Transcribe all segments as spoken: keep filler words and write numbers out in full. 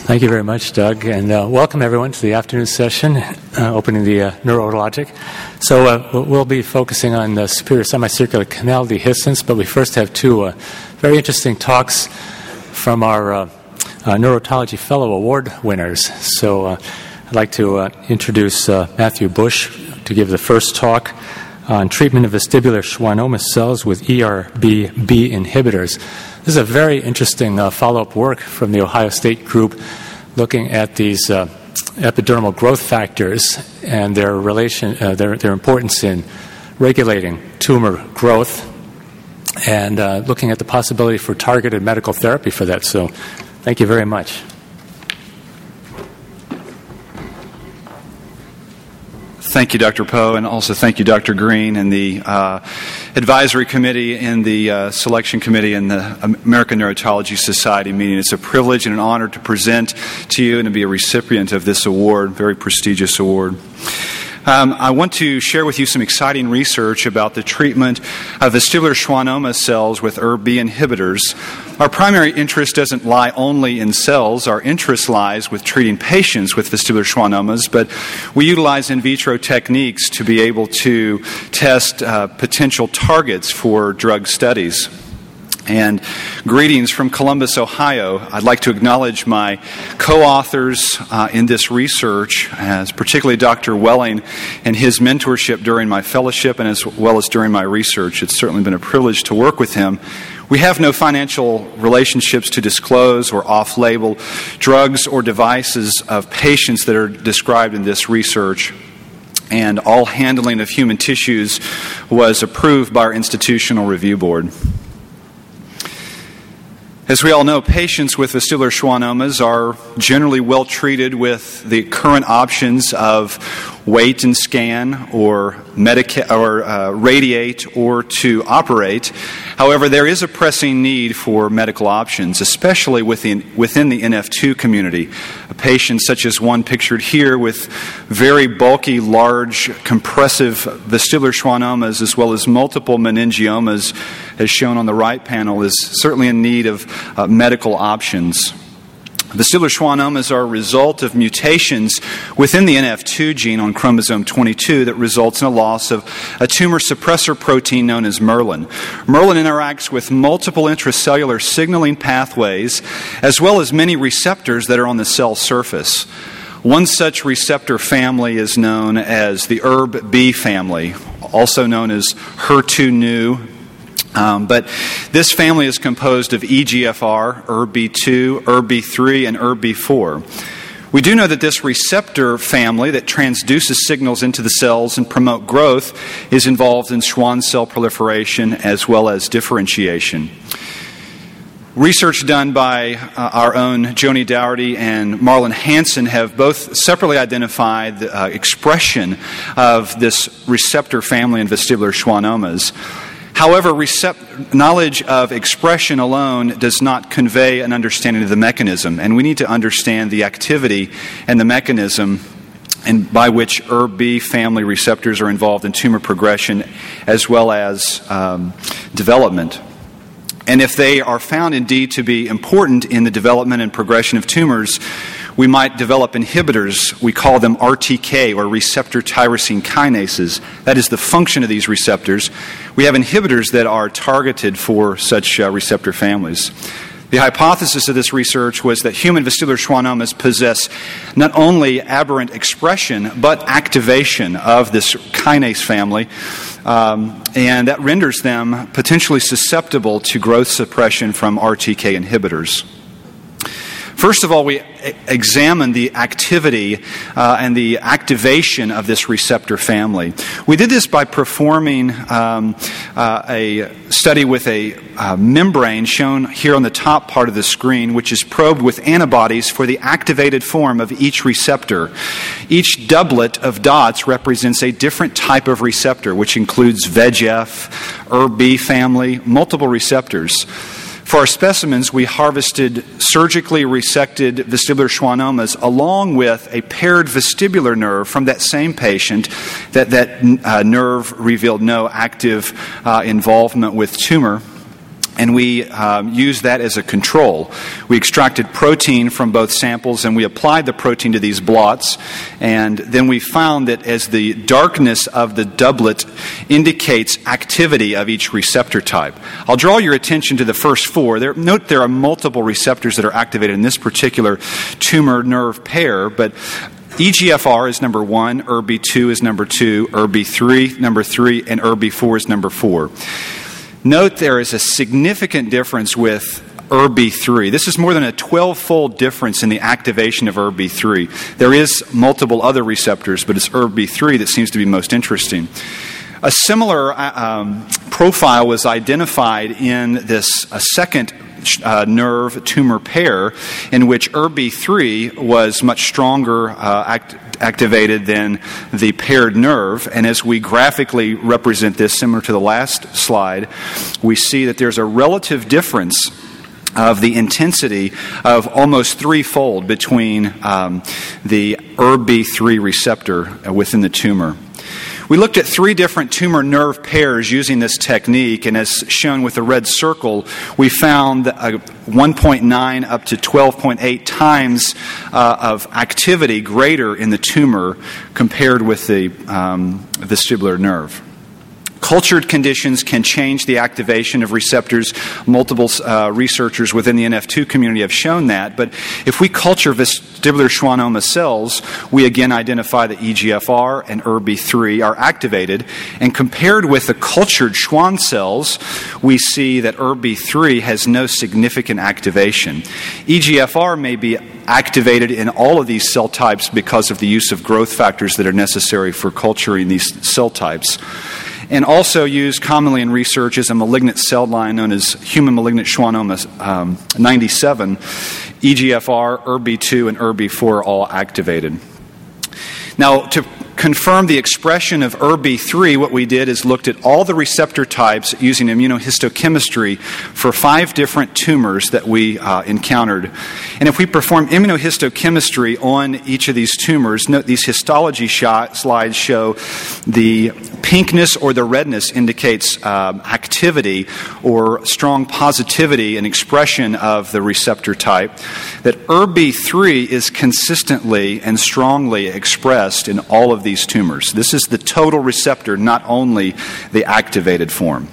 Thank you very much, Doug, and uh, welcome everyone to the afternoon session, uh, opening the uh, neurologic. So uh, we'll be focusing on the superior semicircular canal dehiscence, but we first have two uh, very interesting talks from our uh, uh, Neurotology Fellow Award winners. So uh, I'd like to uh, introduce uh, Matthew Bush to give the first talk on treatment of vestibular schwannoma cells with E R B B inhibitors. This is a very interesting uh, follow-up work from the Ohio State group looking at these uh, epidermal growth factors and their relation, uh, their, their importance in regulating tumor growth and uh, looking at the possibility for targeted medical therapy for that. So thank you very much. Thank you, Doctor Poe, and also thank you, Doctor Green, and the uh, advisory committee and the uh, selection committee and the American Neurotology Society meeting. It's a privilege and an honor to present to you and to be a recipient of this award, very prestigious award. Um, I want to share with you some exciting research about the treatment of vestibular schwannoma cells with E R B B inhibitors. Our primary interest doesn't lie only in cells. Our interest lies with treating patients with vestibular schwannomas, but we utilize in vitro techniques to be able to test uh, potential targets for drug studies. And greetings from Columbus, Ohio. I'd like to acknowledge my co-authors uh, in this research, as particularly Doctor Welling and his mentorship during my fellowship and as well as during my research. It's certainly been a privilege to work with him. We have no financial relationships to disclose or off-label drugs or devices of patients that are described in this research. And all handling of human tissues was approved by our Institutional Review Board. As we all know, patients with vestibular schwannomas are generally well treated with the current options of wait and scan or medica- or uh, radiate or to operate. However, there is a pressing need for medical options, especially within, within the N F two community. A patient such as one pictured here with very bulky, large, compressive vestibular schwannomas as well as multiple meningiomas, as shown on the right panel, is certainly in need of uh, medical options. Vestibular schwannomas are a result of mutations within the N F two gene on chromosome twenty-two that results in a loss of a tumor suppressor protein known as Merlin. Merlin interacts with multiple intracellular signaling pathways as well as many receptors that are on the cell surface. One such receptor family is known as the E R B B family, also known as H E R two neu. Um, but this family is composed of E G F R, E R B B two, E R B B three, and E R B B four. We do know that this receptor family that transduces signals into the cells and promote growth is involved in Schwann cell proliferation as well as differentiation. Research done by uh, our own Joni Dougherty and Marlon Hansen have both separately identified the uh, expression of this receptor family in vestibular schwannomas. However, recept- knowledge of expression alone does not convey an understanding of the mechanism, and we need to understand the activity and the mechanism and by which E R B B family receptors are involved in tumor progression as well as um, development. And if they are found indeed to be important in the development and progression of tumors, we might develop inhibitors. We call them R T K, or receptor tyrosine kinases. That is the function of these receptors. We have inhibitors that are targeted for such uh, receptor families. The hypothesis of this research was that human vestibular schwannomas possess not only aberrant expression, but activation of this kinase family, um, and that renders them potentially susceptible to growth suppression from R T K inhibitors. First of all, we examined the activity uh, and the activation of this receptor family. We did this by performing um, uh, a study with a uh, membrane shown here on the top part of the screen, which is probed with antibodies for the activated form of each receptor. Each doublet of dots represents a different type of receptor, which includes V E G F, E R B B family, multiple receptors. For our specimens, we harvested surgically resected vestibular schwannomas along with a paired vestibular nerve from that same patient. That, that uh, nerve revealed no active uh, involvement with tumor. and we um, used that as a control. We extracted protein from both samples, and we applied the protein to these blots, and then we found that as the darkness of the doublet indicates activity of each receptor type. I'll draw your attention to the first four. There, note there are multiple receptors that are activated in this particular tumor nerve pair, but E G F R is number one, E R B two is number two, E R B three number three, and E R B four is number four. Note there is a significant difference with E R B three. This is more than a twelve-fold difference in the activation of E R B three. There is multiple other receptors, but it's E R B three that seems to be most interesting. A similar um, profile was identified in this a second uh, nerve tumor pair in which E R B three was much stronger uh, act- activated than the paired nerve. And as we graphically represent this, similar to the last slide, we see that there's a relative difference of the intensity of almost threefold between um, the E R B three receptor within the tumor. We looked at three different tumor nerve pairs using this technique, and as shown with the red circle, we found a one point nine up to twelve point eight times uh, of activity greater in the tumor compared with the um, vestibular nerve. Cultured conditions can change the activation of receptors. Multiple uh, researchers within the N F two community have shown that. But if we culture vestibular schwannoma cells, we again identify that E G F R and E R B three are activated. And compared with the cultured Schwann cells, we see that E R B three has no significant activation. E G F R may be activated in all of these cell types because of the use of growth factors that are necessary for culturing these cell types. And also used commonly in research is a malignant cell line known as human malignant schwannoma um, ninety-seven. E G F R, E R B two, and E R B four are all activated. Now, to confirm the expression of E R B three, what we did is looked at all the receptor types using immunohistochemistry for five different tumors that we uh, encountered. And if we perform immunohistochemistry on each of these tumors, note these histology shot slides show the pinkness or the redness indicates um, activity or strong positivity and expression of the receptor type. That E R B three is consistently and strongly expressed in all of these tumors. This is the total receptor, not only the activated form.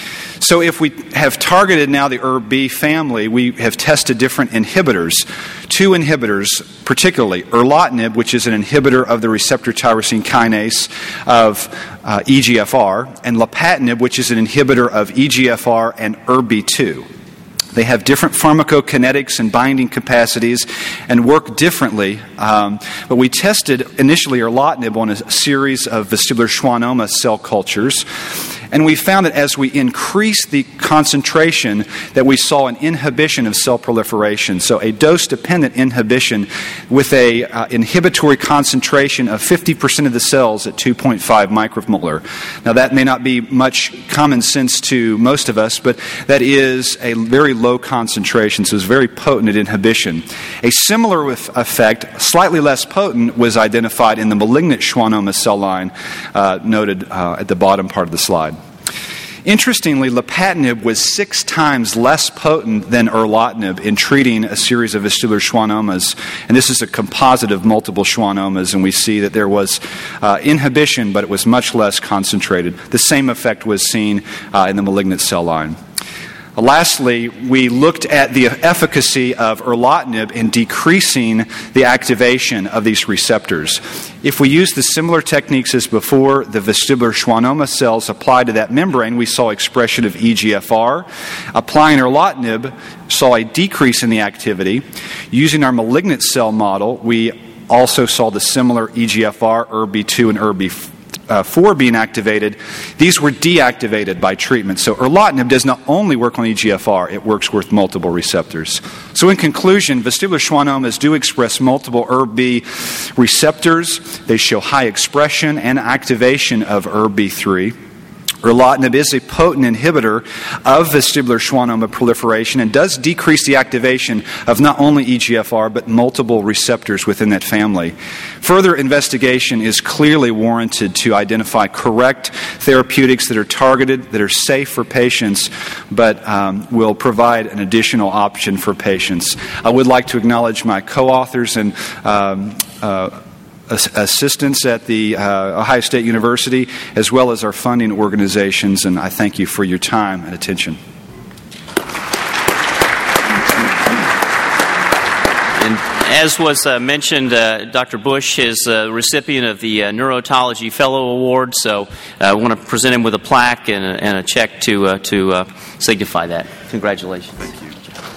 So if we have targeted now the E R B family, we have tested different inhibitors. Two inhibitors, particularly erlotinib, which is an inhibitor of the receptor tyrosine kinase of uh, E G F R, and lapatinib, which is an inhibitor of E G F R and E R B two. They have different pharmacokinetics and binding capacities and work differently. Um, but we tested initially erlotinib on a series of vestibular schwannoma cell cultures. And we found that as we increased the concentration, that we saw an inhibition of cell proliferation. So a dose-dependent inhibition with a uh, inhibitory concentration of fifty percent of the cells at two point five micromolar. Now that may not be much common sense to most of us, but that is a very low concentration, so it's very potent at inhibition. A similar effect, slightly less potent, was identified in the malignant schwannoma cell line uh, noted uh, at the bottom part of the slide. Interestingly, lapatinib was six times less potent than erlotinib in treating a series of vestibular schwannomas. And this is a composite of multiple schwannomas, and we see that there was uh, inhibition, but it was much less concentrated. The same effect was seen uh, in the malignant cell line. Lastly, we looked at the efficacy of erlotinib in decreasing the activation of these receptors. If we use the similar techniques as before, the vestibular schwannoma cells applied to that membrane, we saw expression of E G F R. Applying erlotinib, saw a decrease in the activity. Using our malignant cell model, we also saw the similar E G F R, E R B two, and E R B four being activated. These were deactivated by treatment. So erlotinib does not only work on E G F R, it works with multiple receptors. So in conclusion, vestibular schwannomas do express multiple E R B receptors. They show high expression and activation of E R B three. Erlotinib is a potent inhibitor of vestibular schwannoma proliferation and does decrease the activation of not only E G F R but multiple receptors within that family. Further investigation is clearly warranted to identify correct therapeutics that are targeted, that are safe for patients, but um, will provide an additional option for patients. I would like to acknowledge my co-authors and um, uh, assistants at the uh, Ohio State University, as well as our funding organizations, and I thank you for your time and attention. And as was uh, mentioned, uh, Doctor Bush is a recipient of the uh, Neurotology Fellow Award, so uh, I want to present him with a plaque and a, and a check to, uh, to uh, signify that. Congratulations. Thank you.